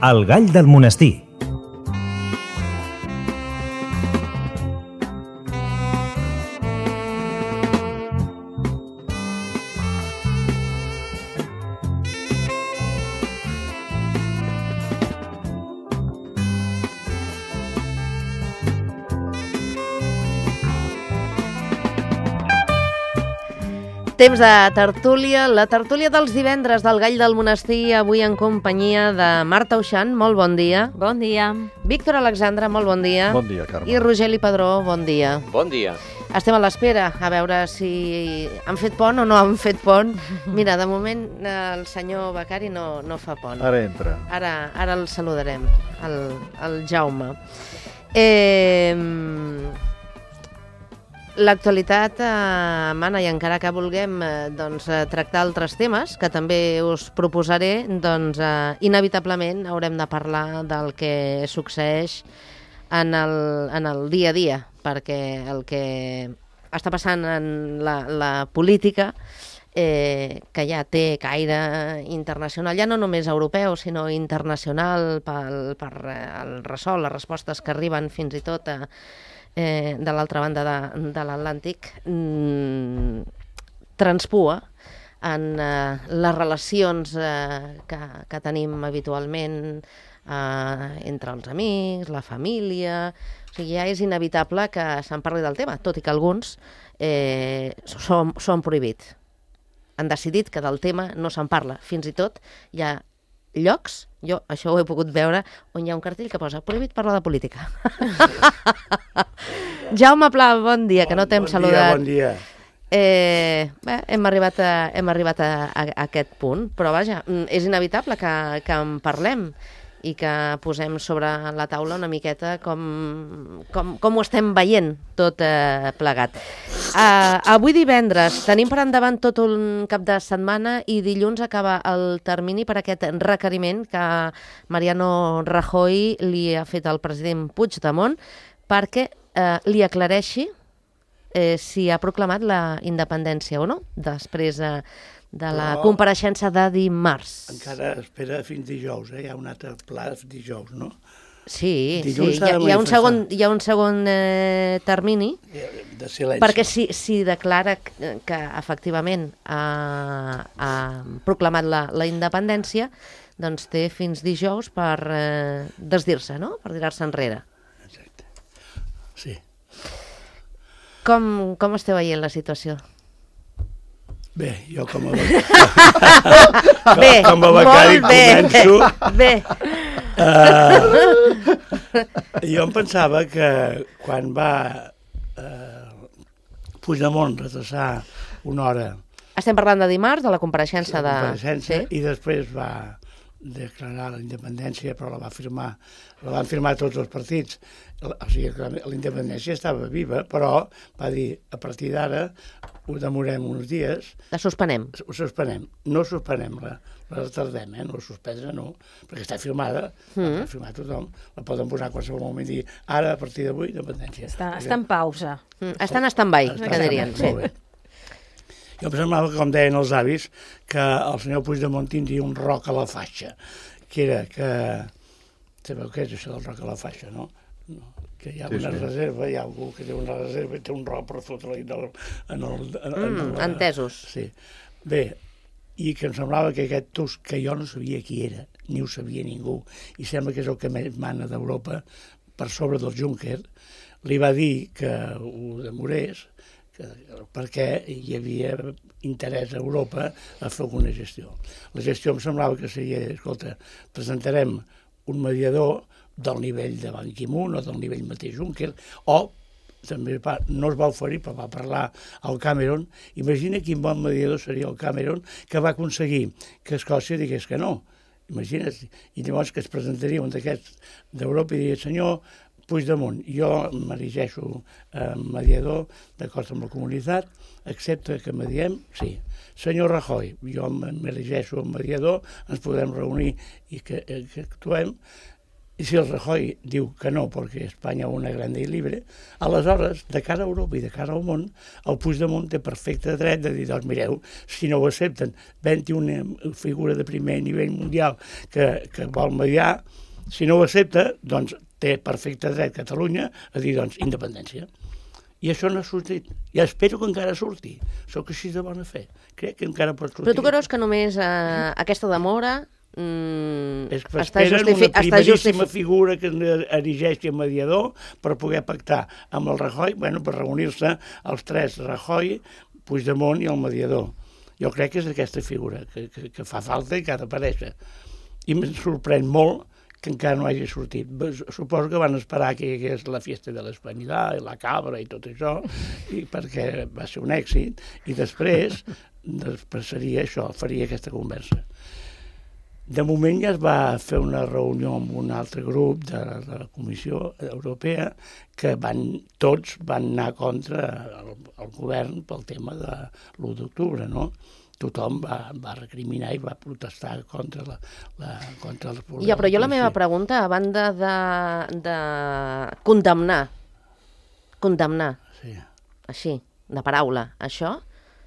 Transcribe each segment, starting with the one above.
El gall del monestir. Temps de tertúlia, la tertúlia dels divendres del Gall del Monestir, avui en companyia de Marta Uixant, molt bon dia. Bon dia. Víctor Alexandra, molt bon dia. Bon dia, Carme. I Rogeli Padró, bon dia. Bon dia. Estem a l'espera, a veure si han fet pont o no han fet pont. Mira, de moment el senyor Becari no fa pont. Ara entra. Ara el saludarem, el Jaume. L'actualitat mana i encara que vulguem tractar altres temes, que també us proposaré, inevitablement haurem de parlar del que succeeix en el dia a dia, perquè el que està passant en la política, que ja té caire internacional, ja no només europeu, sinó internacional, per el ressò, les respostes que arriben fins i tot de l'altra banda de l'Atlàntic, transpua en les relacions que tenim habitualment entre els amics, la família. O sigui, ja és inevitable que se'n parli del tema, tot i que alguns són prohibits. Han decidit que del tema no se'n parla. Fins i tot hi ha llocs, jo això ho he pogut veure, on hi ha un cartell que posa prohibit parlar de política. Jaume Pla, bon dia, que no t'hem saludat. Bon dia. Hem arribat a aquest punt, però vaja, és inevitable que en parlem i que posem sobre la taula una miqueta com ho estem veient tot plegat. Avui divendres tenim per endavant tot un cap de setmana i dilluns acaba el termini per aquest requeriment que Mariano Rajoy li ha fet al president Puigdemont perquè li aclareixi si ha proclamat la independència o no, després de la compareixença de dimarts. Encara espera fins dijous, hi ha un altre pla dijous, no? Sí, hi ha un segon termini de silenci. Perquè si declara que efectivament ha proclamat la independència, doncs té fins dijous per desdir-se, no? Per tirar-se enrere. Exacte, sí. Com esteu veient la situació? Bé, jo com a becari començo. Bé. Jo em pensava que quan va Puigdemont retrasar una hora... Estem parlant de dimarts, de la compareixença de... Sí. I després va declarar la independència, però la van firmar tots els partits. O sigui, que la independència estava viva, però va dir, a partir d'ara ho demorem uns dies. La suspenem. Ho suspenem. No suspenem, la retardem, no suspendre no, perquè està firmada, l'ha firmat tothom, la poden posar a qualsevol moment i dir, ara, a partir d'avui, independència. Està en pausa. Està en stand-by, que dirien. Molt bé. Jo em semblava que, com deien els avis, que el senyor Puigdemont tindria un roc a la faixa, que era que... Sabeu què és això del roc a la faixa, no? Que hi ha una reserva, hi ha algú que té una reserva i té un roc per fotre-li entesos. Sí. Bé, i que em semblava que aquest Tusk, que jo no sabia qui era, ni ho sabia ningú, i sembla que és el que més mana d'Europa, per sobre del Juncker, li va dir que ho demorés, perquè hi havia interès a Europa a fer alguna gestió. La gestió em semblava que seria, escolta, presentarem un mediador del nivell de Ban Ki-moon o del nivell mateix Juncker, o també no es va oferir, però va parlar al Cameron. Imagina quin bon mediador seria el Cameron, que va aconseguir que Escòcia digués que no. Imagina't. I llavors que es presentaria un d'aquests d'Europa i diria, senyor Puigdemont, jo m'erigeixo mediador d'acord amb la comunitat, accepta que mediem? Sí. Senyor Rajoy, jo m'erigeixo mediador, ens podem reunir i que actuem. I si el Rajoy diu que no, perquè Espanya una grande i libre, aleshores, de cara a Europa i de cara al món, el Puigdemont té perfecte dret de dir, doncs mireu, si no ho accepten, 21 figura de primer nivell mundial que vol mediar, si no ho accepta, doncs té perfecte dret Catalunya a dir, doncs, independència. I això no ha sortit. Ja espero que encara surti. Soc així de bona fe. Crec que encara pot sortir. Però tu creus que només aquesta demora és que esperen una primeríssima figura que erigeixi el mediador per poder pactar amb el Rajoy, per reunir-se els tres, Rajoy, Puigdemont i el mediador. Jo crec que és aquesta figura que fa falta i que ha d'aparèixer. I em sorprèn molt que encara no hagi sortit. Suposo que van esperar que hi hagués la Fiesta de la Hispanidad i la Cabra i tot això, perquè va ser un èxit, i després seria això, faria aquesta conversa. De moment ja es va fer una reunió amb un altre grup de la Comissió Europea que tots van anar contra el govern pel tema de l'1 d'octubre, no? Tothom va recriminar i va protestar contra el poder. Ja, però jo la meva pregunta, a banda de condemnar, sí, així, de paraula, això,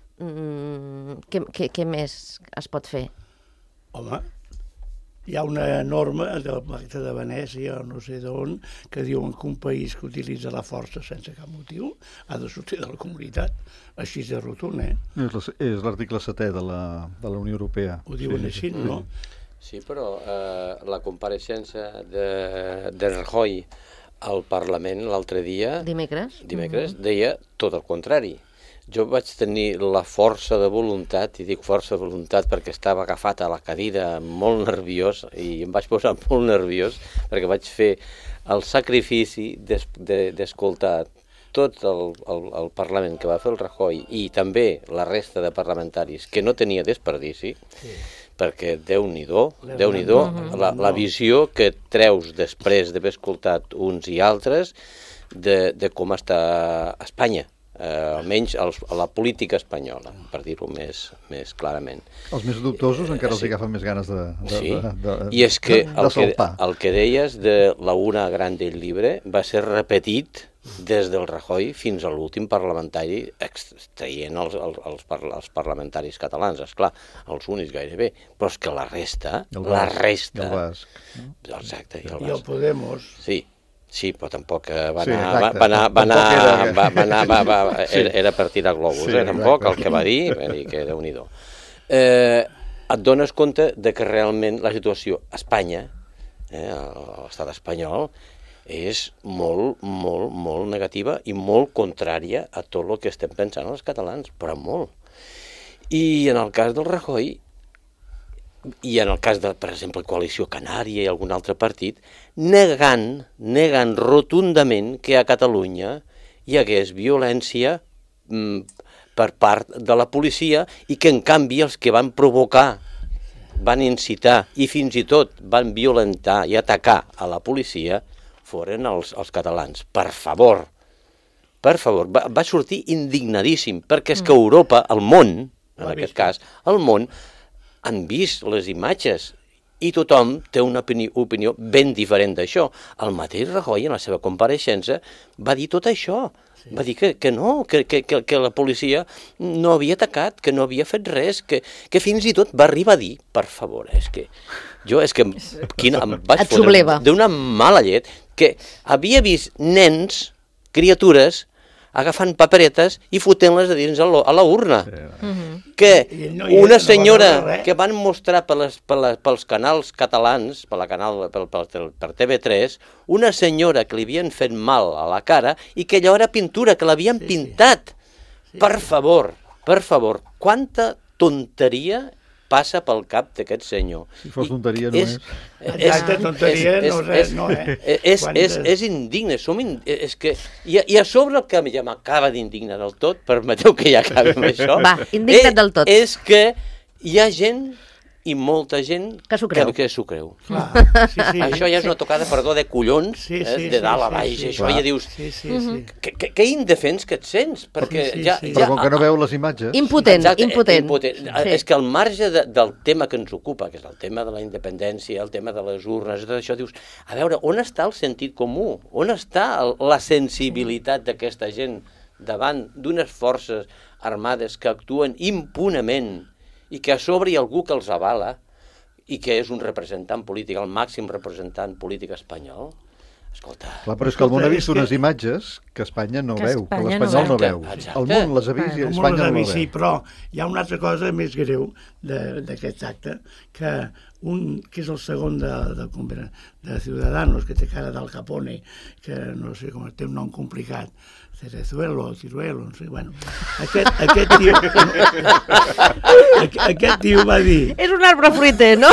què més es pot fer? Home, hi ha una norma del Pacte de Venècia o no sé d'on que diuen que un país que utilitza la força sense cap motiu ha de sortir de la comunitat. Així de rotund, És l'article 7è de la Unió Europea. Ho diuen així, no? Sí, però la compareixença de Rajoy al Parlament l'altre dia... Dimecres, deia tot el contrari. Jo vaig tenir la força de voluntat, i dic força de voluntat perquè estava agafat a la cadira molt nerviós, i em vaig posar molt nerviós perquè vaig fer el sacrifici d'escoltar tot el Parlament que va fer el Rajoy i també la resta de parlamentaris que no tenia desperdici, perquè Déu-n'hi-do, la visió que treus després d'haver escoltat uns i altres de com està Espanya. Almenys a la política espanyola, per dir-ho més clarament. Els més dubtosos encara els agafen més ganes de I és que saltar. El que deies de la una grande i libre va ser repetit des del Rajoy fins a l'últim parlamentari, traient els parlamentaris catalans, esclar, els únics gairebé, però és que la resta... I el Basc. Exacte, i el Basc. I el Podemos. Sí, però tampoc era per tirar globus, tampoc el que va dir, que Déu-n'hi-do. Et dones compte de que realment la situació a Espanya, l'estat espanyol, és molt, molt, molt negativa i molt contrària a tot el que estem pensant els catalans, però molt. I en el cas del Rajoy, i en el cas de, per exemple, Coalició Canària i algun altre partit, negant rotundament que a Catalunya hi hagués violència per part de la policia i que, en canvi, els que van provocar, van incitar i fins i tot van violentar i atacar a la policia foren els catalans. Per favor, va sortir indignadíssim, perquè és que Europa, el món, en aquest cas, el món, han vist les imatges i tothom té una opinió ben diferent d'això. El mateix Rajoy, en la seva compareixença, va dir tot això. Va dir que no, que la policia no havia atacat, que no havia fet res, que fins i tot va arribar a dir, per favor, em vaig fotre d'una mala llet, que havia vist nens, criatures, agafant paperetes i fotent-les a dins a la urna. Que una senyora que van mostrar pels canals catalans, per TV3, una senyora que li havien fet mal a la cara i que allò era pintura, que l'havien pintat. Per favor, quanta tonteria passa pel cap d'aquest senyor. Si fos tonteria, no és. Exacte, tonteria no és. És indigne. És que, i a sobre el que ja m'acaba d'indignar del tot, permeteu que ja acabi amb això. Va, indigna't del tot. És que hi ha gent i molta gent que s'ho creu. Que s'ho creu. Sí. Això ja és una tocada, perdó, de collons, de dalt a baix, i això ja dius, que indefens que et sents, perquè Però com que no veu les imatges... Impotent. És que al marge del tema que ens ocupa, que és el tema de la independència, el tema de les urnes, tot això, dius, a veure, on està el sentit comú? On està la sensibilitat d'aquesta gent davant d'unes forces armades que actuen impunament i que a sobre hi ha algú que els avala i que és un representant polític, el màxim representant polític espanyol? Escolta... Clar, però és que el món ha vist unes imatges que Espanya no veu, que l'espanyol no veu. El món les ha vist i Espanya no les veu. Sí, però hi ha una altra cosa més greu d'aquest acte, que és el segon de Ciudadanos, que té cara d'Al Capone, que no sé com té un nom complicat, Ciruelo, no sé, bueno. Aquest tio va dir... És un arbre fruiter, no?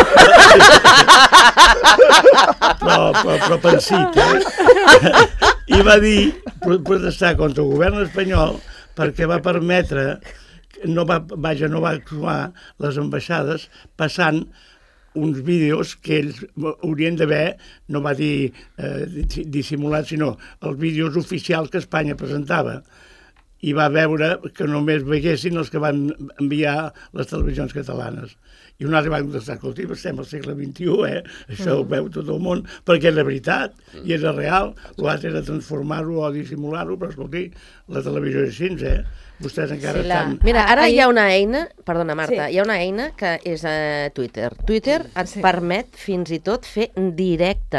Però pensit, I va dir, protestar contra el govern espanyol perquè va permetre, no va actuar les ambaixades passant uns vídeos que ells haurien d'haver, no va dir dissimulat, sinó els vídeos oficials que Espanya presentava. I va veure que només veiessin els que van enviar les televisions catalanes. I un altre va contestar, escolti, estem al segle XXI, això ho veu tot el món, perquè era veritat, i era real, l'altre era transformar-ho o dissimular-ho, però escolti, la televisió és així, Vostès encara estan... Mira, ara hi ha una eina, perdona Marta, hi ha una eina que és Twitter. Twitter et permet fins i tot fer directe.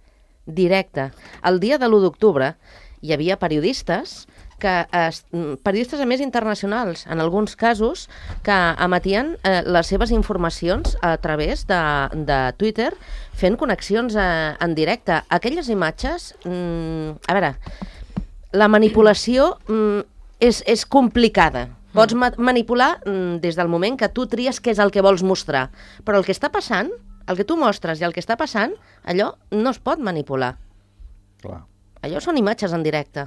El dia de l'1 d'octubre hi havia periodistes a més internacionals, en alguns casos, que emetien les seves informacions a través de Twitter, fent connexions en directe. Aquelles imatges, a veure, la manipulació és complicada. Pots manipular des del moment que tu tries què és el que vols mostrar, però el que està passant, el que tu mostres i el que està passant, allò no es pot manipular. Clar. Allò són imatges en directe.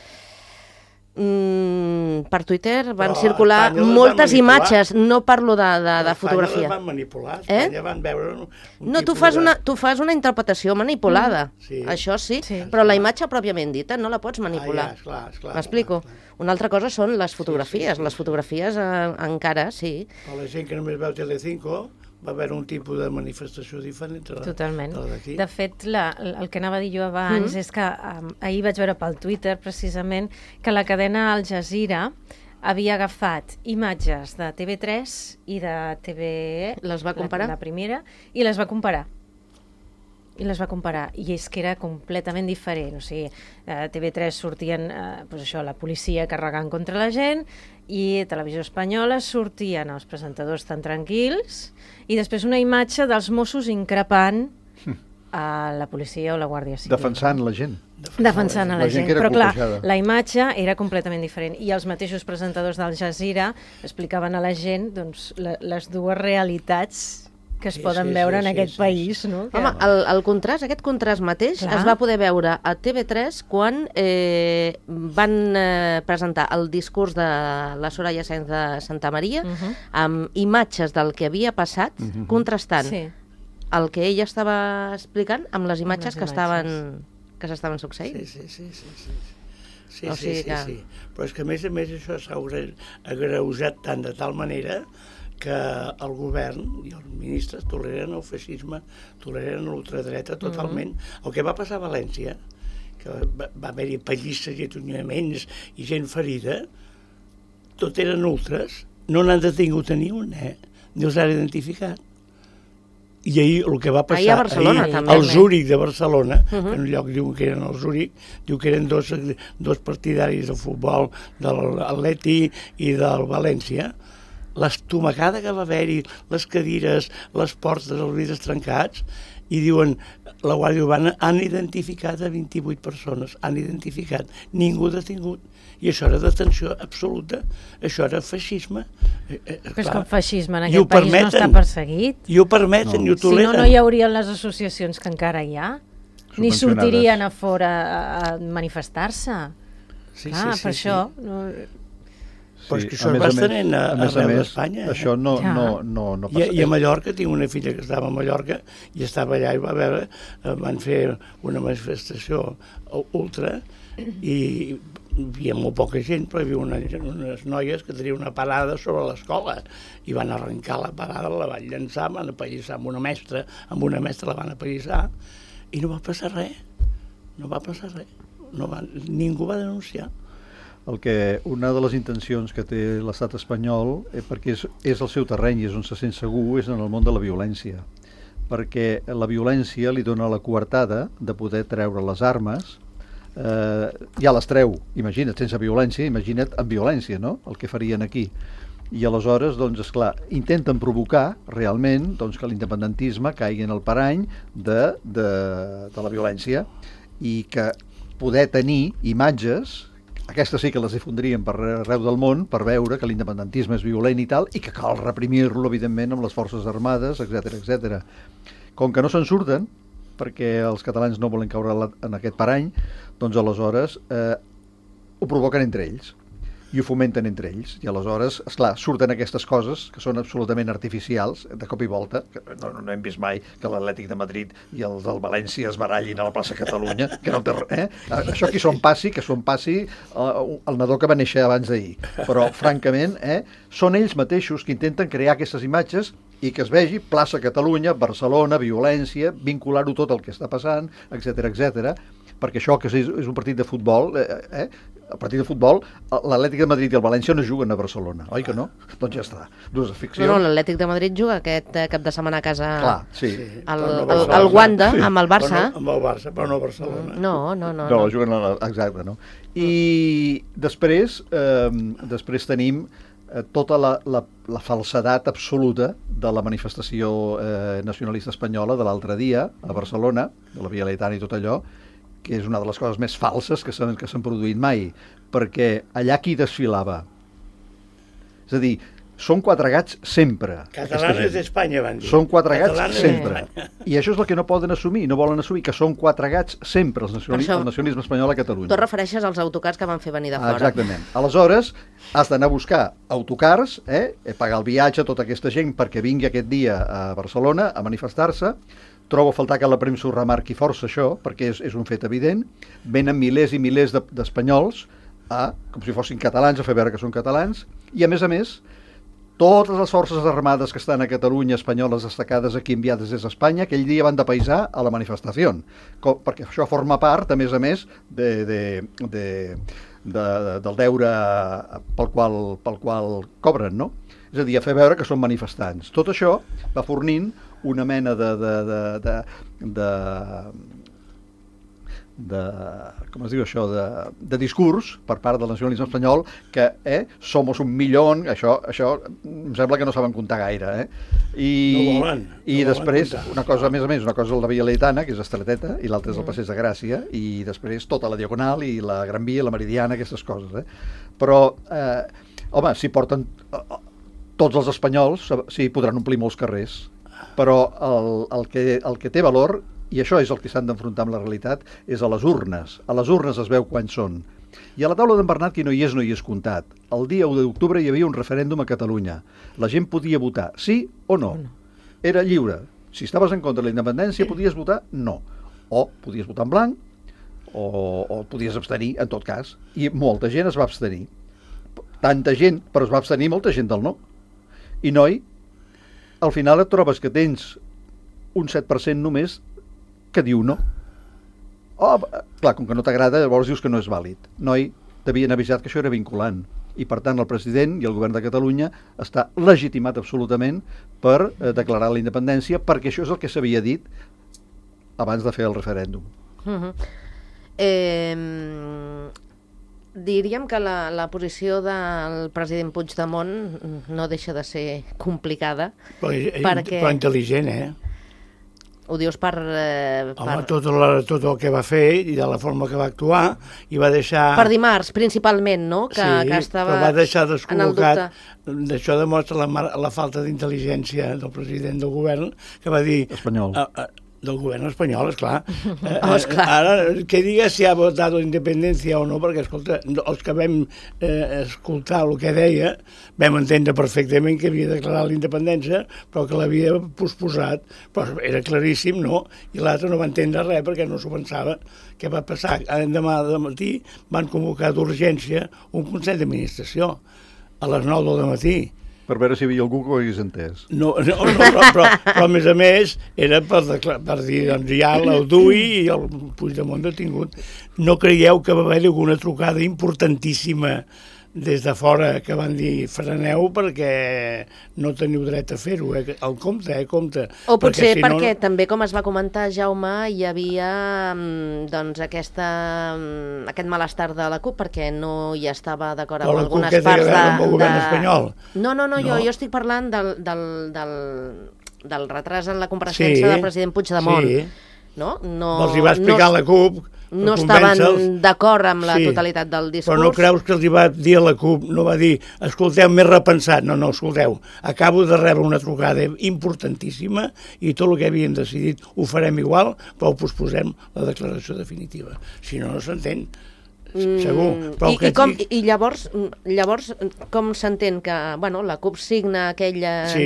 Per Twitter van circular moltes imatges, no parlo de fotografia. Espanya les van manipular, Espanya van veure... No, tu fas una interpretació manipulada, això sí, però la imatge pròpiament dita no la pots manipular. M'explico? Una altra cosa són les fotografies, les fotografies encara, sí. Per la gent que només veu Telecinco, va haver un tipus de manifestació diferent. Totalment. De fet, el que anava a dir jo abans és que ahir vaig veure pel Twitter, precisament, que la cadena Al Jazeera havia agafat imatges de TV3 i de TVE, les va comparar? La primera, i les va comparar. I és que era completament diferent. O sigui, a TV3 sortien la policia carregant contra la gent, i a Televisió Espanyola sortien els presentadors tan tranquils, i després una imatge dels Mossos increpant a la policia o la Guàrdia Civil. Defensant la gent. Defensant a la gent. Però clar, colpejada. la imatge era completament diferent. I els mateixos presentadors d'Al Jazeera explicaven a la gent les dues realitats que es poden veure en aquest país. No? Home, aquest contrast mateix es va poder veure a TV3 quan van presentar el discurs de la Soraya Sáenz de Santamaría amb imatges del que havia passat, contrastant el que ella estava explicant amb les imatges que s'estaven succeint. Sí. Però és que a més això s'ha agreujat tant de tal manera que el govern i els ministres toleren el feixisme, toleren l'ultradreta totalment. El que va passar a València, que va haver-hi pallisses i atonyaments i gent ferida, tot eren ultres, no n'han detingut a ni un, ni els han identificat. I ahir el que va passar, al Zúrich de Barcelona, que en un lloc diuen que eren al Zúrich, diu que eren dos partidaris de futbol de l'Atleti i del València, l'estomacada que va haver-hi, les cadires, les portes, els vidres trencats, i diuen, la Guàrdia Urbana han identificat a 28 persones, han identificat, ningú detingut. I això era detenció absoluta, això era feixisme. Però és que el feixisme en aquest país no està perseguit. I ho permeten, i ho toleren. Si no hi haurien les associacions que encara hi ha, ni sortirien a fora a manifestar-se. Per això... Però és que això es va estenent arreu d'Espanya. Això no passa. I a Mallorca, tinc una filla que estava a Mallorca i estava allà i va veure, van fer una manifestació ultra i hi havia molt poca gent, però hi havia unes noies que tenien una parada sobre l'escola i van arrencar la parada, la van llançar, van apallissar amb una mestra la van apallissar i no va passar res. Ningú va denunciar. Una de les intencions que té l'estat espanyol, perquè és el seu terreny i és on se sent segur, és en el món de la violència. Perquè la violència li dona la coartada de poder treure les armes, ja les treu, imagina't, sense violència, imagina't amb violència, no?, el que farien aquí. I aleshores, doncs, esclar, intenten provocar realment que l'independentisme caigui en el parany de la violència i que poder tenir imatges, aquestes sí que les difondrien per arreu del món per veure que l'independentisme és violent i tal, i que cal reprimir-lo, evidentment, amb les forces armades, etc. Com que no se'n surten, perquè els catalans no volen caure en aquest parany, doncs aleshores ho provoquen entre ells i ho fomenten entre ells, i aleshores, esclar, surten aquestes coses que són absolutament artificials, de cop i volta, que no hem vist mai que l'Atlètic de Madrid i els del València es barallin a la plaça Catalunya, que no té això que s'ho passi el nadó que va néixer abans d'ahir, però francament són ells mateixos que intenten crear aquestes imatges i que es vegi plaça Catalunya, Barcelona, violència, vincular-ho tot el que està passant, etc, perquè això que és un partit de futbol, el partit de futbol, l'Atlètic de Madrid i el València no juguen a Barcelona, oi que no? Doncs ja està. Dues ficcions. No, l'Atlètic de Madrid juga aquest cap de setmana a casa. Clar, sí. El Wanda, amb el Barça. Amb el Barça, però no a Barcelona. No, juguen exacte, no? I després tenim tota la falsedat absoluta de la manifestació nacionalista espanyola de l'altre dia a Barcelona, de la Via Laietana i tot allò, que és una de les coses més falses que s'han produït mai, perquè allà qui desfilava? És a dir, són quatre gats sempre. Catalanes d'Espanya, van dir. Són quatre gats sempre. I això és el que no poden assumir, no volen assumir, que són quatre gats sempre, el nacionalisme espanyol a Catalunya. Tu refereixes als autocars que van fer venir de fora. Exactament. Aleshores, has d'anar a buscar autocars, pagar el viatge a tota aquesta gent perquè vingui aquest dia a Barcelona a manifestar-se. Trobo a faltar que la premsa ho remarqui força això, perquè és un fet evident. Venen milers i milers d'espanyols, com si fossin catalans, a fer veure que són catalans, i a més, totes les forces armades que estan a Catalunya, espanyoles destacades aquí enviades des d'Espanya, aquell dia van de paisà a la manifestació, perquè això forma part, a més, del deure pel qual cobren, no? És a dir, a fer veure que són manifestants. Tot això va fornint una mena com es diu això, de discurs per part del nacionalisme espanyol que somos un millón, això em sembla que no saben comptar gaire, i després una cosa, a més, una cosa és la Via Laietana, que és estreteta, i l'altra és el Passeig de Gràcia, i després tota la Diagonal i la Gran Via, la Meridiana, aquestes coses, però home, si porten tots els espanyols, sí, podran omplir molts carrers, però el que té valor, i això és el que s'han d'enfrontar amb la realitat, és a les urnes. A les urnes es veu quants són. I a la taula d'en Bernat, qui no hi és comptat. El dia 1 d'octubre hi havia un referèndum a Catalunya. La gent podia votar sí o no. Era lliure. Si estaves en contra de la independència, podies votar no. O podies votar en blanc, o podies abstenir, en tot cas. I molta gent es va abstenir. Tanta gent, però es va abstenir molta gent del no. I noi, al final et trobes que tens un 7% només que diu no. Clar, com que no t'agrada, llavors dius que no és vàlid. Noi, t'havien avisat que això era vinculant. I, per tant, el president i el govern de Catalunya està legitimat absolutament per declarar la independència, perquè això és el que s'havia dit abans de fer el referèndum. Diríem que la posició del president Puigdemont no deixa de ser complicada. Però intel·ligent, Ho dius per... Home, tot el que va fer i de la forma que va actuar i va deixar... Per dimarts, principalment, no? Que estava però va deixar descol·locat. Això demostra la falta d'intel·ligència del president del govern, que va dir... Espanyol. Del govern espanyol, esclar. Esclar. Ara, que diga si ha votat la independència o no, perquè, escolta, els que vam escoltar el que deia, vam entendre perfectament que havia declarat la independència, però que l'havia posposat, però era claríssim, no? I l'altre no va entendre res perquè no s'ho pensava. Què va passar? Demà de matí van convocar d'urgència un Consell d'Administració a les 9 del matí. Per veure si hi havia algú que ho hagués entès. No, però a més era per dir, doncs ja l'Auduy i el Puigdemont detingut. No creieu que va haver alguna trucada importantíssima des de fora que van dir freneu perquè no teniu dret a fer-ho, el compte. O potser perquè també, com es va comentar, Jaume, hi havia doncs aquest malestar de la CUP perquè no hi estava d'acord amb algunes parts del govern espanyol. No, jo estic parlant del retras en la compareixença del president Puigdemont. Sí. No, els hi va explicar la CUP. No estaven d'acord amb la totalitat del discurs. Però no creus que els hi va dir a la CUP, no va dir, escolteu, m'he repensat. No, escolteu, acabo de rebre una trucada importantíssima i tot el que havien decidit ho farem igual, però ho posposem la declaració definitiva. Si no, no s'entén. Segur. I llavors com s'entén que la CUP signa aquell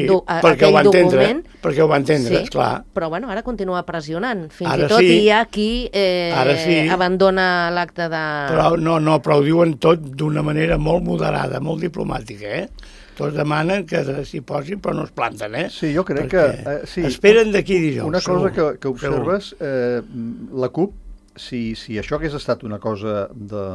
document? Perquè ho va entendre, esclar. Però ara continua pressionant. Fins i tot hi ha qui abandona l'acte de... Però ho diuen tot d'una manera molt moderada, molt diplomàtica, Tots demanen que s'hi posin, però no es planten, Sí, jo crec que... Esperen d'aquí dijous. Una cosa que observes, la CUP, si això hagués estat una cosa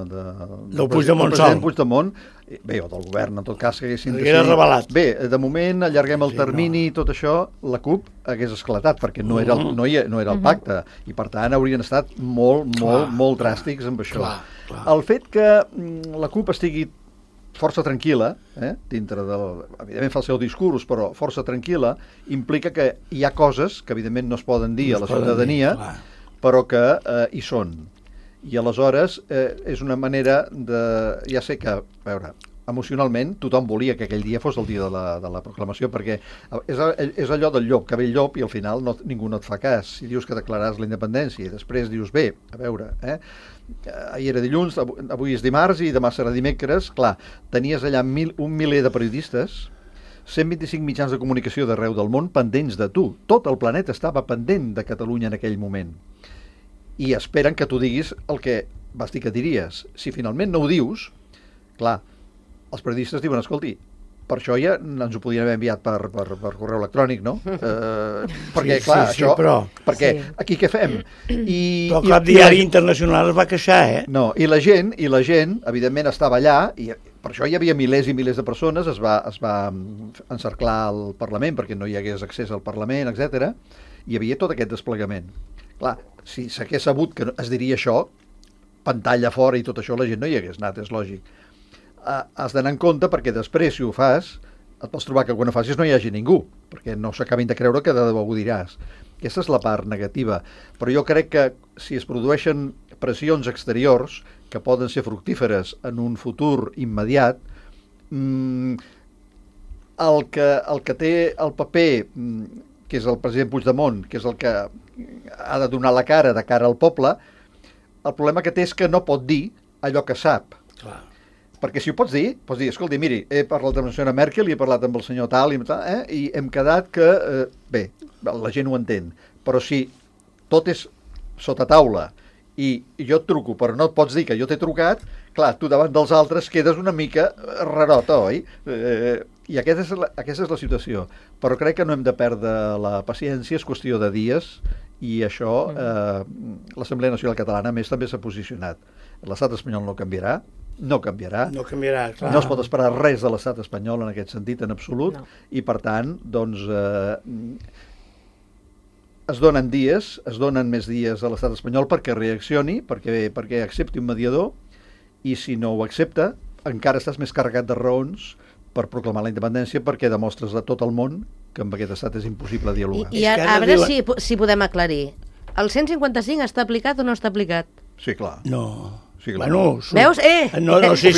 del president Puigdemont, o del govern, en tot cas, que haguessin decidit... revelat. Bé, de moment allarguem el termini i tot això, la CUP hagués esclatat, perquè no era el pacte, i per tant haurien estat molt dràstics amb això. El fet que la CUP estigui força tranquil·la, dintre del... Evidentment fa el seu discurs, però força tranquil·la, implica que hi ha coses que evidentment no es poden dir a la ciutadania, però que hi són. I aleshores és una manera de... Ja sé que, a veure, emocionalment tothom volia que aquell dia fos el dia de la proclamació, perquè és allò del llop, que ve el llop i al final ningú no et fa cas. Si dius que declararàs la independència i després dius, bé, a veure, ahir era dilluns, avui és dimarts i demà serà dimecres, clar, tenies allà un miler de periodistes, 125 mitjans de comunicació d'arreu del món pendents de tu. Tot el planeta estava pendent de Catalunya en aquell moment. I esperen que tu diguis el que vas dir que diries. Si finalment no ho dius, clar, els periodistes diuen, escolti, per això ja ens ho podien haver enviat per correu electrònic, no? Perquè, clar, això... Perquè aquí què fem? Però cap diari internacional es va queixar, No, i la gent, evidentment, estava allà, i per això hi havia milers i milers de persones, es va encerclar el Parlament perquè no hi hagués accés al Parlament, etc. Hi havia tot aquest desplegament. Clar, si s'hagués sabut que es diria això, pantalla fora i tot això, la gent no hi hagués anat, és lògic. Has d'anar en compte perquè després, si ho fas, et pots trobar que quan ho facis no hi hagi ningú, perquè no s'acabin de creure que de debò ho diràs. Aquesta és la part negativa. Però jo crec que si es produeixen pressions exteriors que poden ser fructíferes en un futur immediat, el que té el paper, que és el president Puigdemont, que és el que ha de donar la cara de cara al poble, el problema que té és que no pot dir allò que sap. Clar. Perquè si ho pots dir, escolti, miri, he parlat amb la senyora Merkel i he parlat amb el senyor tal i hem quedat que, bé, la gent ho entén, però si tot és sota taula i jo et truco però no et pots dir que jo t'he trucat, clar, tu davant dels altres quedes una mica rarota, oi? I aquesta és la situació. Però crec que no hem de perdre la paciència, és qüestió de dies, i això l'Assemblea Nacional Catalana, a més, també s'ha posicionat. L'estat espanyol no canviarà, clar. No es pot esperar res de l'estat espanyol en aquest sentit, en absolut, i per tant, doncs, es donen més dies a l'estat espanyol perquè reaccioni, perquè accepti un mediador, i si no ho accepta, encara estàs més carregat de raons per proclamar la independència, perquè demostres a tot el món que amb aquest estat és impossible dialogar. I a veure si podem aclarir. El 155 està aplicat o no està aplicat? Sí, clar. No. Sí, clar. Veus? Sí.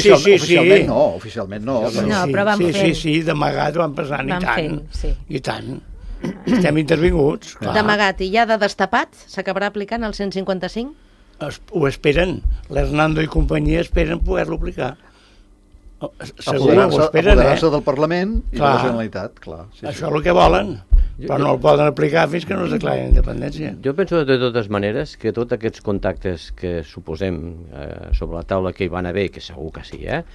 Oficialment no. No, però van fent. Sí, d'amagat van passant, i tant. estem intervinguts. Clar. D'amagat i ja de destapat, s'acabarà aplicant el 155? Ho esperen. L'Hernando i companyia esperen poder-lo aplicar. Segur, ho esperen, apoderar-se del Parlament i de la Generalitat, clar. Sí, això és el que volen, però no el poden aplicar fins que no es declari independència. Jo penso de totes maneres que tots aquests contactes que suposem sobre la taula que hi van haver, que segur que sí, hi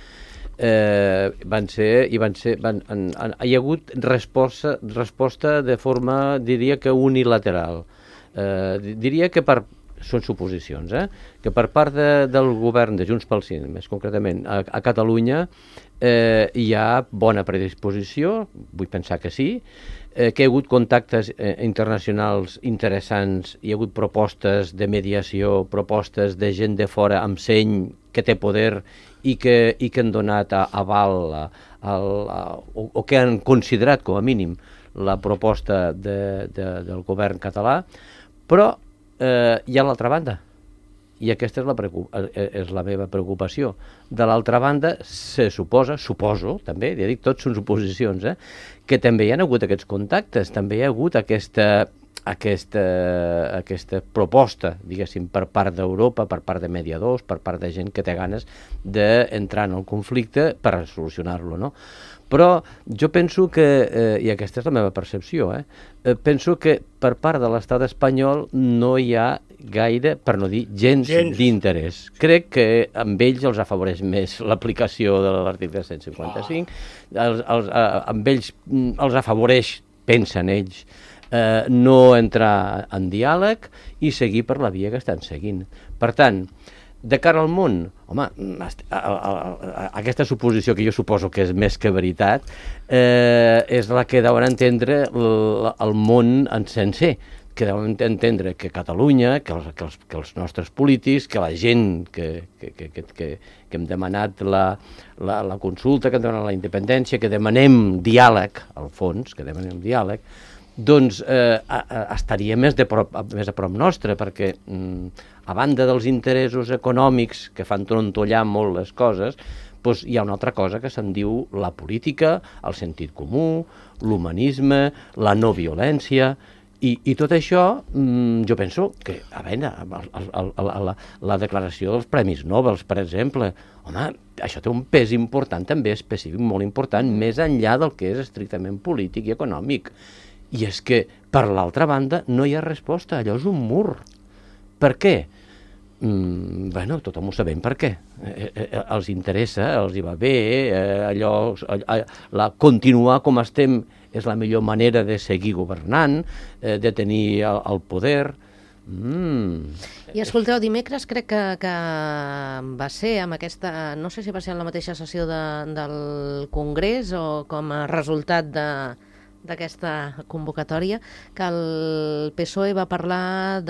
ha hagut resposta de forma, diria que unilateral. Diria que són suposicions, que per part del govern de Junts pel Sí, més concretament a Catalunya, hi ha bona predisposició, vull pensar que sí, que hi ha hagut contactes internacionals interessants, hi ha hagut propostes de mediació, propostes de gent de fora amb seny que té poder i que han donat aval o que han considerat com a mínim la proposta del govern català, però hi ha l'altra banda, i aquesta és la meva preocupació. De l'altra banda, suposo, també, ja dic, tots són suposicions, que també hi ha hagut aquests contactes, també hi ha hagut aquesta proposta, diguéssim, per part d'Europa, per part de mediadors, per part de gent que té ganes d'entrar en el conflicte per solucionar-lo, no? Però jo penso que, i aquesta és la meva percepció, penso que per part de l'estat espanyol no hi ha gaire, per no dir gens d'interès. Crec que amb ells els afavoreix més l'aplicació de l'article 155, amb ells els afavoreix, pensen ells, no entrar en diàleg i seguir per la via que estan seguint. Per tant, de cara al món, home, aquesta suposició que jo suposo que és més que veritat, és la que deuen entendre el món en sencer, que deuen entendre que Catalunya, que els nostres polítics, que la gent que hem demanat la consulta, que hem demanat la independència, que demanem diàleg, al fons, que demanem diàleg, doncs estaria més a prop nostre, perquè a banda dels interessos econòmics que fan trontollar molt les coses, doncs hi ha una altra cosa que se'n diu la política, el sentit comú, l'humanisme, la no violència, i tot això jo penso que, a veure, la declaració dels Premis Nobel, per exemple, home, això té un pes important també, específic, molt important, més enllà del que és estrictament polític i econòmic. I és que, per l'altra banda, no hi ha resposta, allò és un mur. Per què? Bueno, tothom ho sabem per què. Els interessa, els hi va bé, continuar com estem és la millor manera de seguir governant, de tenir el poder. I escolteu, dimecres crec que va ser amb aquesta, no sé si va ser en la mateixa sessió del Congrés o com a resultat d'aquesta convocatòria, que el PSOE va parlar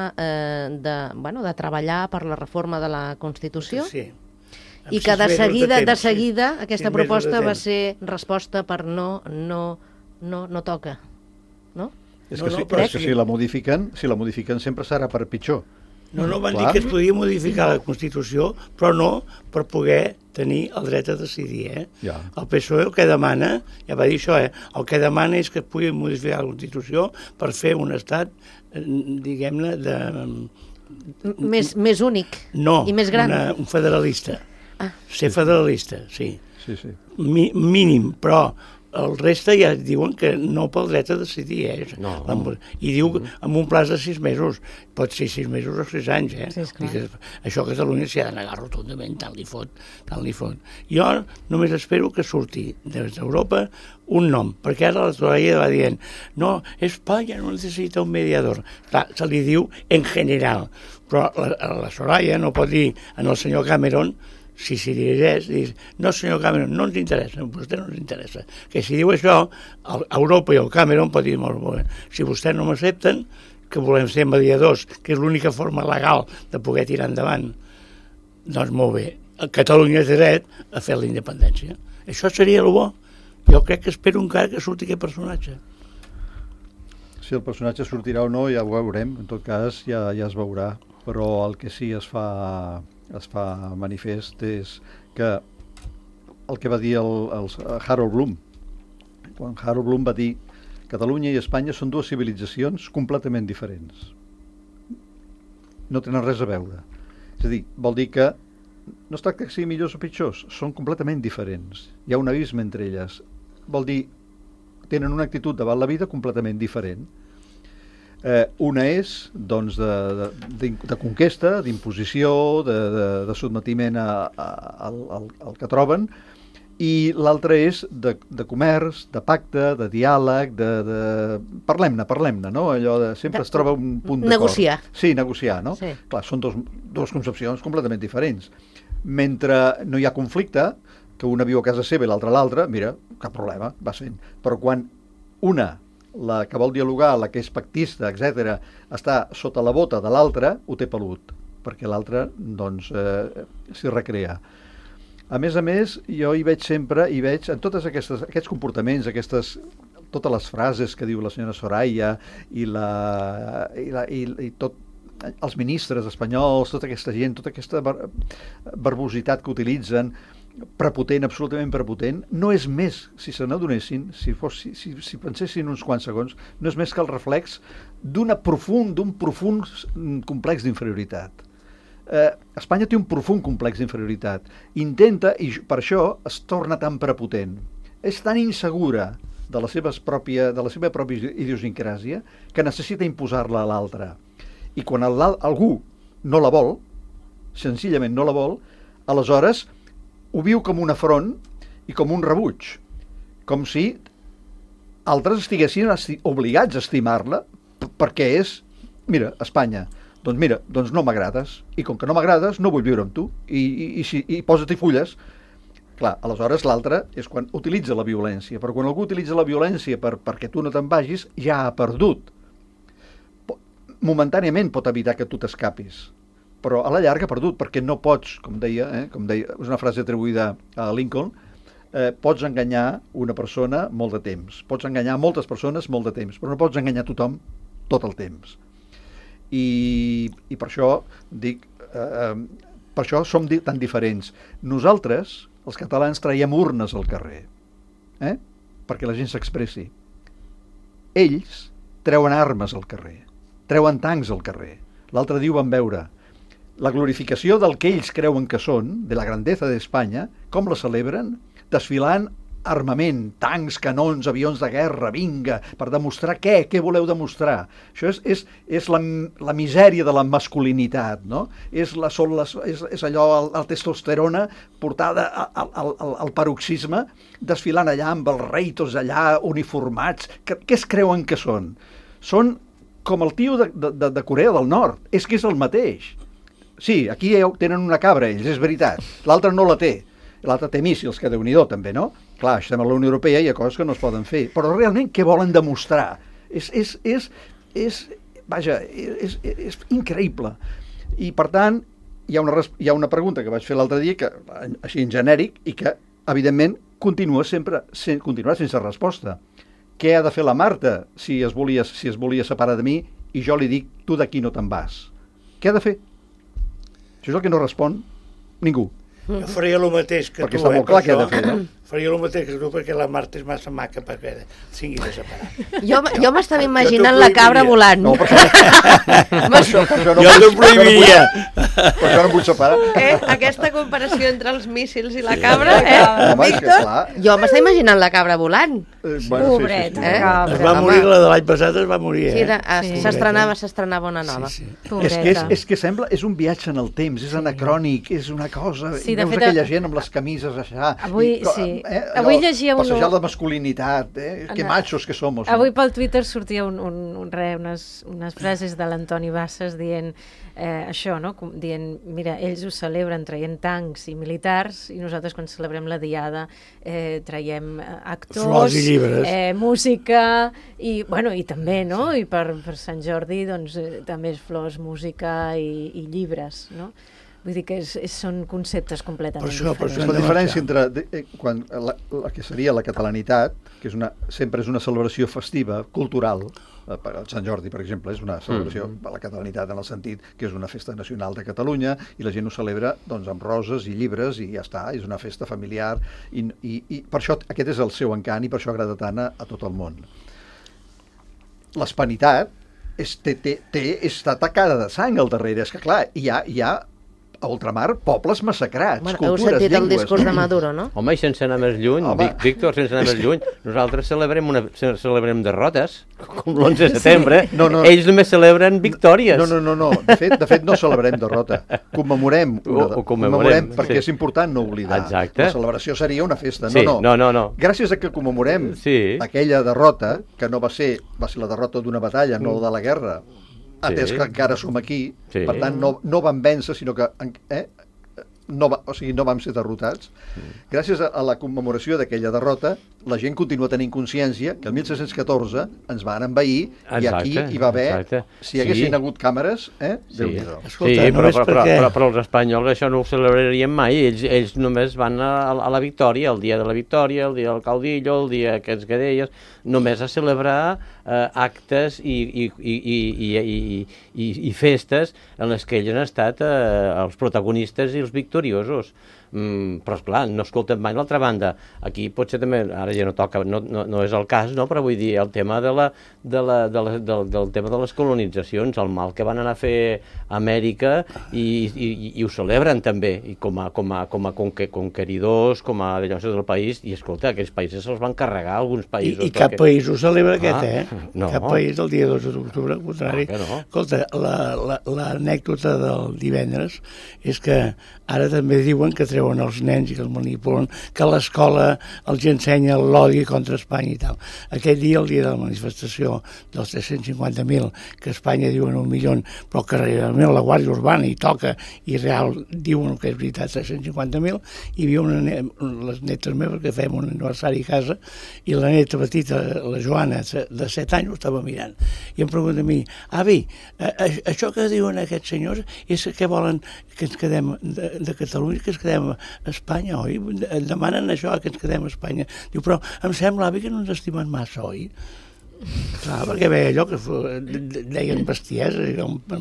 de treballar per la reforma de la Constitució, i que de seguida aquesta proposta va ser resposta per no toca, no? És que si la modifiquen sempre serà per pitjor. No, van dir que es podia modificar la Constitució, però no per poder tenir el dret a decidir. El PSOE el que demana, ja va dir això, el que demana és que es pugui modificar la Constitució per fer un estat, diguem-ne, més únic i més gran. No, un federalista. Ser federalista, sí. Sí. Mínim, però el reste ja diuen que no pel dret a decidir, i diu amb un plaç de 6 mesos, pot ser 6 mesos o 6 anys, això a Catalunya s'hi ha de negar rotundament, tant li fot. Jo només espero que surti des d'Europa un nom, perquè ara la Soraya va dient, no, Espanya no necessita un mediador. Clar, se li diu en general, però la Soraya no pot dir al senyor Cameron, si s'hi dirigeix, dius, no senyor Cameron, no ens interessa, a vostè no ens interessa. Que si diu això, Europa i el Cameron pot dir molt bé, si vostès no m'accepten, que volem ser mediadors, que és l'única forma legal de poder tirar endavant, doncs molt bé, Catalunya té dret a fer la independència. Això seria el bo. Jo crec que espero encara que surti aquest personatge. Si el personatge sortirà o no ja ho veurem, en tot cas ja es veurà, però el que sí es fa manifest és que el que va dir el Harold Bloom, quan Harold Bloom va dir Catalunya i Espanya són dues civilitzacions completament diferents. No tenen res a veure. És a dir, vol dir que no es tracta que siguin millors o pitjors, són completament diferents. Hi ha un abisme entre elles. Vol dir, tenen una actitud davant la vida completament diferent. Una és, doncs, de conquesta, d'imposició, de sotmetiment al que troben, i l'altra és de comerç, de pacte, de diàleg, de parlem-ne, no? Allò de sempre es troba un punt d'acord. Negociar. Sí, negociar, no? Sí. Clar, són dos concepcions completament diferents. Mentre no hi ha conflicte, que una viu a casa seva i l'altra a l'altra, mira, cap problema, va sent. Però quan una, la que vol dialogar, la que és pactista, etc., està sota la bota de l'altra, ho té pelut, perquè l'altra, doncs, s'hi recrea. A més, jo hi veig sempre, en tots aquests comportaments, totes les frases que diu la senyora Soraya i tot els ministres espanyols, tota aquesta gent, tota aquesta verbositat que utilitzen, prepotent, absolutament prepotent, no és més, si se n'adonessin, si pensessin uns quants segons, no és més que el reflex d'un profund complex d'inferioritat. Espanya té un profund complex d'inferioritat. Intenta, i per això es torna tan prepotent. És tan insegura de la seva pròpia idiosincràsia que necessita imposar-la a l'altre. I quan algú no la vol, senzillament no la vol, aleshores ho viu com un afront i com un rebuig. Com si altres estiguessin obligats a estimar-la perquè és, mira, Espanya, doncs no m'agrades, i com que no m'agrades no vull viure amb tu, i posa-t'hi fulles. Clar, aleshores l'altre és quan utilitza la violència, però quan algú utilitza la violència perquè tu no te'n vagis, ja ha perdut. Momentàniament pot evitar que tu t'escapis, però a la llarga ha perdut, perquè no pots, com deia, és una frase atribuïda a Lincoln, pots enganyar una persona molt de temps, pots enganyar moltes persones molt de temps, però no pots enganyar tothom tot el temps. I per això dic, per això som tan diferents. Nosaltres, els catalans, traiem urnes al carrer, perquè la gent s'expressi. Ells treuen armes al carrer, treuen tancs al carrer. L'altre dia ho vam veure. La glorificació del que ells creuen que són, de la grandesa d'Espanya, com la celebren? Desfilant armament, tancs, canons, avions de guerra, vinga, per demostrar què? Què voleu demostrar? Això és la misèria de la masculinitat, no? És allò, la testosterona portada al paroxisme, desfilant allà amb els reis tots allà uniformats. Què es creuen que són? Són com el tio de Corea del Nord, és que és el mateix. Sí, aquí tenen una cabra ells, és veritat, l'altre no la té. L'altre té míssils, que Déu-n'hi-do també, no? Clar, estem a la Unió Europea i hi ha coses que no es poden fer. Però realment què volen demostrar? És increïble. I per tant, hi ha una pregunta que vaig fer l'altre dia, que, així en genèric, i que, evidentment, continuarà sense resposta. Què ha de fer la Marta si es volia separar de mi i jo li dic, tu d'aquí no te'n vas? Què ha de fer? Això és el que no respon ningú. Jo faria el mateix que perquè tu. Perquè està molt clar què ha de fer, no? Faria el mateix que tu, perquè la Marta és massa maca perquè s'hagi de separar. Jo m'estava imaginant la cabra volant. No, per això no t'ho prohibiria. Per això no vull separar. Aquesta comparació entre els míssils i la cabra, Víctor? Jo m'estava imaginant la cabra volant. Pobret, cabra. Es va morir, la de l'any passat es va morir. S'estrenava una nova. És que sembla, és un viatge en el temps, és anacrònic, és una cosa, i veus aquella gent amb les camises allà. Avui llegia passejar la masculinitat, que machos que som. Avui pel Twitter sortia unes frases de l'Antoni Bassas dient això, no? Dient, mira, ells ho celebren traient tancs i militars i nosaltres quan celebrem la Diada traiem actors, flors i llibres, música i també, no? I per Sant Jordi doncs també és flors, música i llibres, no? Vull dir que són conceptes completament diferents. La diferència entre la que seria la catalanitat, que sempre és una celebració festiva, cultural, el Sant Jordi, per exemple, és una celebració de la catalanitat en el sentit que és una festa nacional de Catalunya i la gent ho celebra amb roses i llibres i ja està, és una festa familiar i per això aquest és el seu encant i per això agrada tant a tot el món. l'Hispanitat està tacada de sang al darrere. És que, clar, hi ha a ultramar pobles massacrats, Bueno, cultures, heu sentit el llengües. discurs de Maduro, no? Home, i sense anar més lluny, Víctor, sense anar més lluny, nosaltres celebrem derrotes, com l'11 de setembre. No. Ells només celebren victòries. No. De fet no celebrem derrota. Commemorem, commemorem, perquè sí. és important no oblidar. Exacte. La celebració seria una festa. Sí, No. no. Gràcies a que commemorem aquella derrota, que no va ser la derrota d'una batalla, no de la guerra, atès que encara som aquí, per tant no vam vèncer, sinó que no vam ser derrotats. Gràcies a la commemoració d'aquella derrota, la gent continua tenint consciència que el 1614 ens van envair i aquí hi va haver, si hi haguessin hagut càmeres, Déu-n'hi-do. Però els espanyols això no ho celebrarien mai, ells només van a la victòria, el dia de la victòria, el dia del caudillo, el dia aquests que deies, només a celebrar actes i festes en les que ells han estat els protagonistes i els victoriosos. Però esclar, no escolten mai l'altra banda. Aquí potser també, ara ja no toca, no és el cas, no? Però vull dir, el tema del tema de les colonitzacions, el mal que van anar a fer a Amèrica i ho celebren també, i com a conqueridors, com a llocs del país, i escolta, aquells països se'ls van carregar, alguns països. I cap país ho celebra aquest, No. Cap país el dia 2 d'octubre, al contrari. No. Escolta, l'anècdota del divendres és que ara també diuen que treuen els nens i que els manipulen, que a l'escola els ensenya l'odi contra Espanya i tal. Aquest dia, el dia de la manifestació dels 350.000, que Espanya diuen 1 milió, però que realment la Guàrdia Urbana hi toca i real diuen que és veritat 350.000, hi havia les netes meves que fèiem un aniversari a casa i la neta petita, la Joana, de 7 anys, ho estava mirant. I em pregunta a mi, avi, això que diuen aquests senyors és que volen que ens quedem de Catalunya, que ens quedem a Espanya, oi? Demanen això, que ens quedem a Espanya. Diu, però em sembla, avi, que no ens estimen massa, oi? Clar, perquè veia allò que deien bestieses,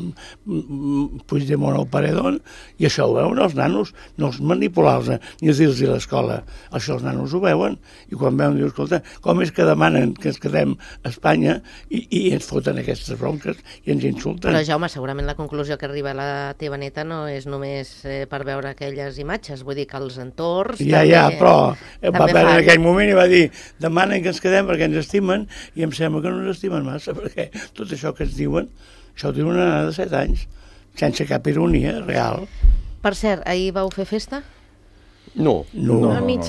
Puigdemont al paredón, i això ho veuen els nanos, no els manipular-los ni dir-los a l'escola, això els nanos ho veuen, i quan veuen, diu, escolta, com és que demanen que ens quedem a Espanya i ens foten aquestes bronques i ens insulten? Però, Jaume, segurament la conclusió que arriba la teva neta no és només per veure aquelles imatges, vull dir que els entorns... Ja, però va veure en aquell moment i va dir, demanen que ens quedem perquè ens estimen, i em sembla que no ens estimen massa, perquè tot això que ens diuen, això ho diuen una nena de 7 anys, sense cap ironia real. Per cert, ahir vau fer festa? No, jo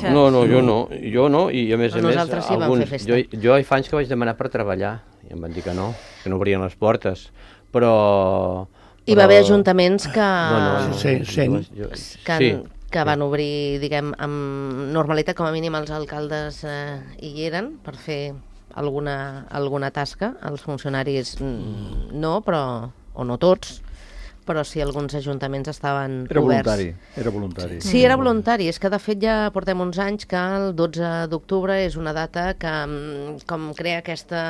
no, i a més, nosaltres sí vam fer festa. Jo hi fa anys que vaig demanar per treballar, i em van dir que no obrien les portes, però... Hi va haver ajuntaments que... que van obrir, diguem, amb normalitat, com a mínim els alcaldes hi eren, per fer alguna tasca, els funcionaris no, però, o no tots, però sí alguns ajuntaments estaven oberts. Era voluntari. Sí, era voluntari. És que, de fet, ja portem uns anys que el 12 d'octubre és una data que com crea aquesta...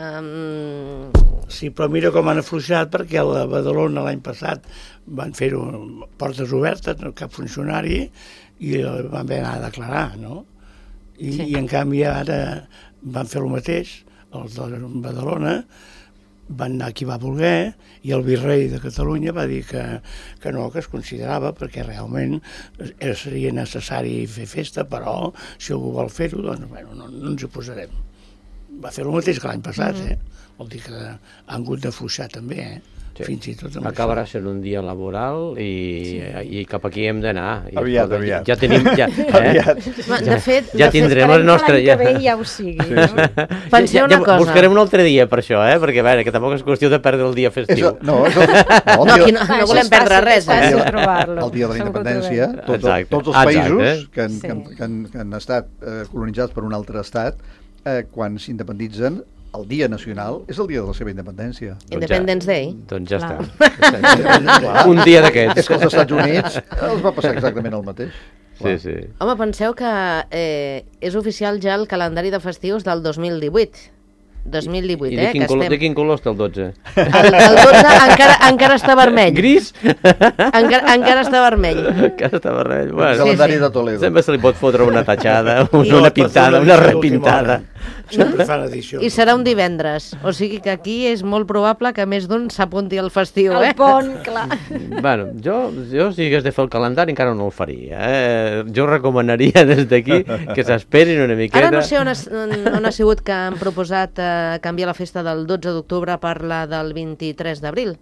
Sí, però mira com han afluixat, perquè a Badalona l'any passat van fer-ho portes obertes, no cap funcionari, i van haver d'anar a declarar, no? I en canvi ara van fer el mateix, els de Badalona, van anar qui va voler, i el virrei de Catalunya va dir que no, que es considerava, perquè realment seria necessari fer festa, però si algú vol fer-ho, doncs bueno, no ens hi posarem. Va fer el mateix que l'any passat, vol dir que han hagut d'afluixar també, fins i tot amb acabarà sent un dia laboral i cap aquí hem d'anar. Aviat. Ja tenim... De fet, tindrem el nostre... L'any que ve ja ho sigui. Penseu una cosa. Buscarem un altre dia per això, perquè a veure, que tampoc és qüestió de perdre el dia festiu. No volem perdre res. El dia de la independència, tots els països que han estat colonitzats per un altre estat, quan s'independitzen, el dia nacional és el dia de la seva independència. Independence Day. Doncs ja està. Un dia d'aquests. És que als Estats Units els va passar exactament el mateix. Sí. Home, penseu que és oficial ja el calendari de festius del 2018. 2018, I de quin color està el 12? El 12 encara està vermell. Gris? Encara està vermell. Encara està vermell. El calendari de Toledo. Sempre se li pot fotre una tatxada, una pintada, una repintada. sempre fan edicions. I serà un divendres, o sigui que aquí és molt probable que més d'un s'apunti al festiu, El pont, clar. Bueno, jo si hagués de fer el calendari encara no el faria. Jo recomanaria des d'aquí que s'esperin una miqueta. Ara no sé on ha sigut que han proposat canviar la festa del 12 d'octubre per la del 23 d'abril.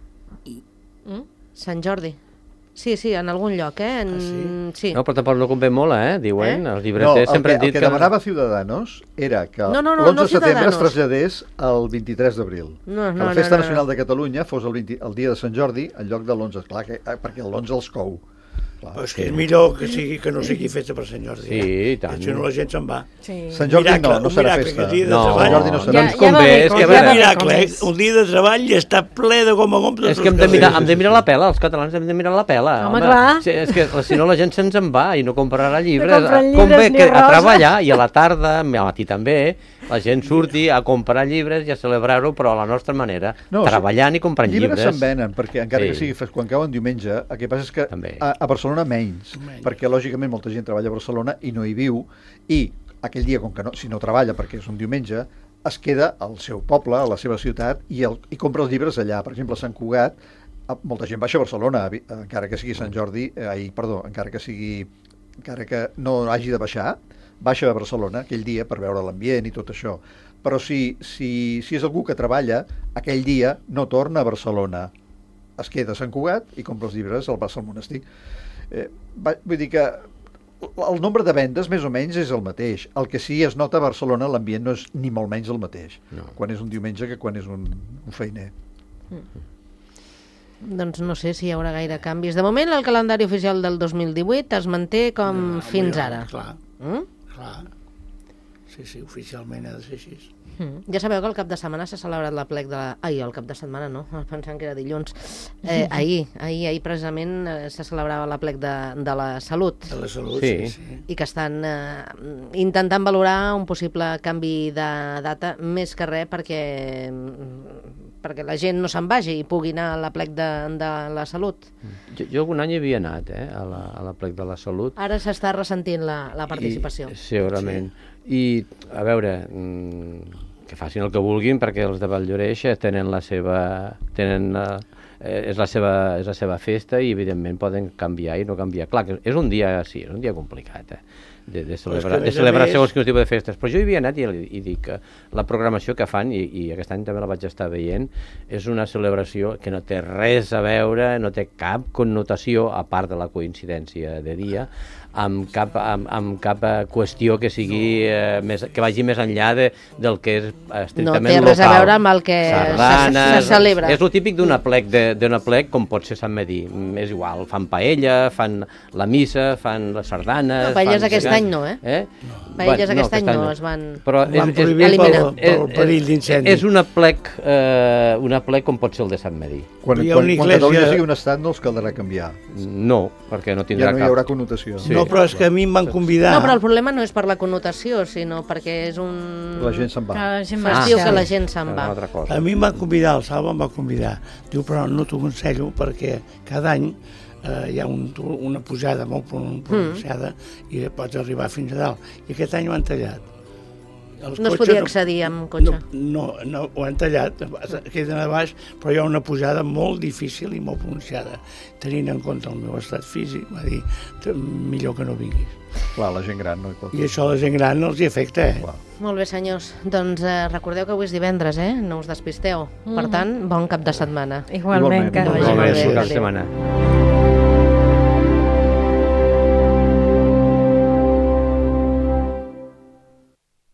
Sant Jordi. Sí, en algun lloc, sí. No, però tampoc no convé molt, diuen. Els llibreters sempre han dit que... El que demanava Ciudadanos era que no l'11 de setembre es Ciudadanos. traslladés al 23 d'abril. No, que la Festa Nacional de Catalunya fos el dia de Sant Jordi en lloc de l'11. Clar, perquè l'11 els cou. Però és que és millor que no sigui festa per Sant Jordi. Sí, i tant. Si no la gent se'n va. Sí. Sant Jordi no serà festa. Sant Jordi no serà. Ens convé, és que... Un miracle, un dia de treball i està ple de gom a gom. És que hem de mirar la pela, els catalans hem de mirar la pela. Home, clar. És que si no la gent se'ns en va i no comprarà llibres. No compren llibres Convé ni que a rosa. treballar i a la tarda, al matí també, la gent surti a comprar llibres i a celebrar-ho, però a la nostra manera, treballant i comprant llibres. Llibres se'n venen, perquè encara que sigui quan cauen diumenge, el que passa és que a Barcelona menys, perquè lògicament molta gent treballa a Barcelona i no hi viu, i aquell dia, com que si no treballa perquè és un diumenge, es queda al seu poble, a la seva ciutat, i compra els llibres allà. Per exemple, a Sant Cugat, molta gent baixa a Barcelona, encara que sigui Sant Jordi, encara que no hagi de baixar, baixa a Barcelona aquell dia per veure l'ambient i tot això. Però si és algú que treballa, aquell dia no torna a Barcelona. Es queda a Sant Cugat i compra els llibres al monestir. Vull dir que el nombre de vendes més o menys és el mateix. El que sí es nota a Barcelona, l'ambient no és ni molt menys el mateix, quan és un diumenge que quan és un feiner. Doncs no sé si hi haurà gaire canvis. De moment el calendari oficial del 2018 es manté com fins ara. Clar. Sí, oficialment ha de ser així. Ja sabeu que el cap de setmana s'ha celebrat l'aplec de la... Ai, el cap de setmana no, pensant que era dilluns. Ahir precisament se celebrava l'aplec de la Salut. De la Salut, sí. I que estan intentant valorar un possible canvi de data, més que res perquè la gent no se'n vagi i pugui anar a l'aplec de la Salut. Jo algun any hi havia anat, a l'aplec de la Salut. Ara s'està ressentint la participació. Segurament. I, a veure, que facin el que vulguin, perquè els de Valldoreix tenen la seva... és la seva festa i, evidentment, poden canviar i no canviar. Clar, que és un dia complicat, de celebrar segons quins tipus de festes. Però jo hi havia anat i dic que la programació que fan, i aquest any també la vaig estar veient, és una celebració que no té res a veure, no té cap connotació, a part de la coincidència de dia, amb cap qüestió que sigui que vagi més enllà del que és estrictament local. No té res a veure amb el que se celebra. És el típic d'un aplec com pot ser Sant Medir. És igual, fan paella, fan la missa, fan les sardanes... No, paelles aquest any no, Paelles aquest any no, es van eliminar. Pel perill d'incendi. És un aplec com pot ser el de Sant Medir. Quan Catalunya sigui un estat no els caldrà canviar. No, perquè no tindrà cap... Ja no hi haurà connotació. No, però és que a mi em van convidar... No, però el problema no és per la connotació, sinó perquè és un... La gent se'n va. Festiu que la gent se'n va. A mi em van convidar, el Salva em va convidar. Diu, però no t'ho aconsello perquè cada any hi ha una pujada molt pronunciada i pots arribar fins a dalt. I aquest any ho han tallat. No es podia accedir amb cotxe. No, ho han tallat, queden a baix, però hi ha una pujada molt difícil i molt pronunciada. Tenint en compte el meu estat físic, va dir, millor que no vinguis. Clar, la gent gran no hi pot. I això a la gent gran els hi afecta, Molt bé, senyors. Doncs recordeu que avui és divendres, no us despisteu. Per tant, bon cap de setmana. Igualment. Bon cap de setmana.